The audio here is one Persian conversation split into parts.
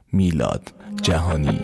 میلاد جهانی.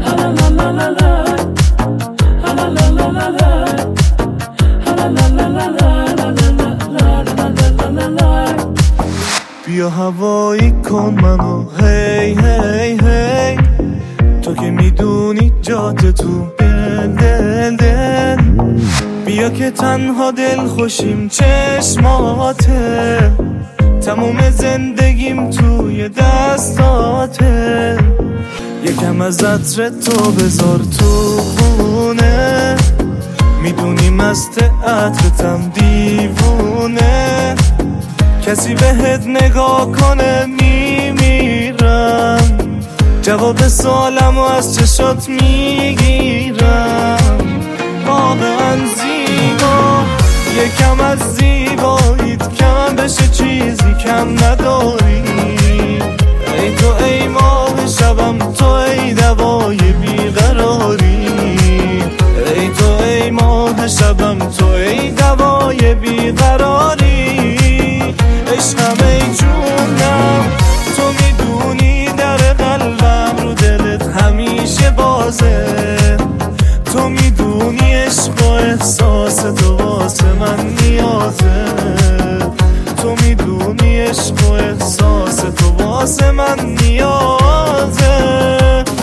بیا هوایی کن منو هی هی هی، تو که میدونی جات تو دل. بیا که تنها دل خوشیم چشماته، تموم زندگیم توی دستاته. یکم از عطر تو بذار تو خونه، میدونی مست عطرتم دیوونه. کسی بهت نگاه کنه میمیرم، جواب سوالمو از چشات میگیرم. واقعا زیبا، یکم از زیباییت کم بشه چیزی کم نداری. ای تو ای ماه شبم، تو ای دوای بیقراری. ای تو ای ماه شبم، تو ای دوای بیقراری. عشقم ای جونم، تو میدونی در قلبم رو دلت همیشه بازه. تو میدونی عشق و احساس تو واسه من نیازه. تو میدونی عشق و احساس تو واسه من نیازه.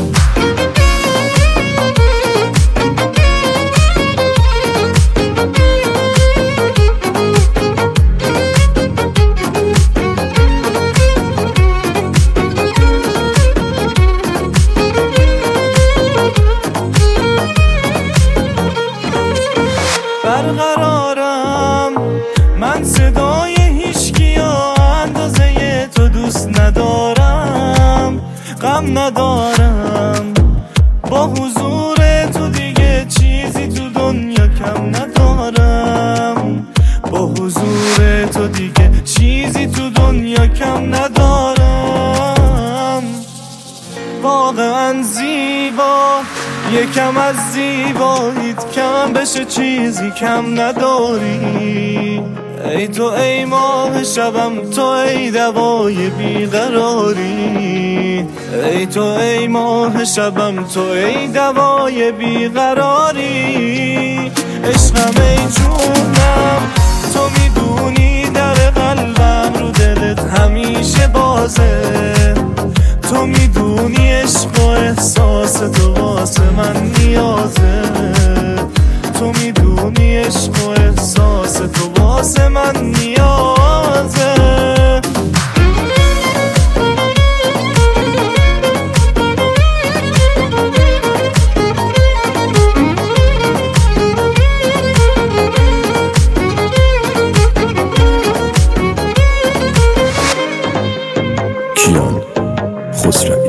برقرارم من صدای هیچکیا اندازه تو دوست ندارم. غم ندارم با حضور تو، دیگه چیزی تو دنیا کم ندارم. با حضور تو دیگه چیزی تو دنیا کم ندارم. واقعا زیبا، یکم از زیباییت کم بشه چیزی کم نداری. ای تو ای ماه شبم، تو ای دوای بیقراری. ای تو ای ماه شبم، تو ای دوای بیقراری. عشقم ای جونم، تو میدونی در قلبم رو دلت همیشه بازه. تو میدونی عشق و احساس تو واسه من نیازه. تو میدونی عشق و احساس تو واسه من نیازه. کیان خسروی.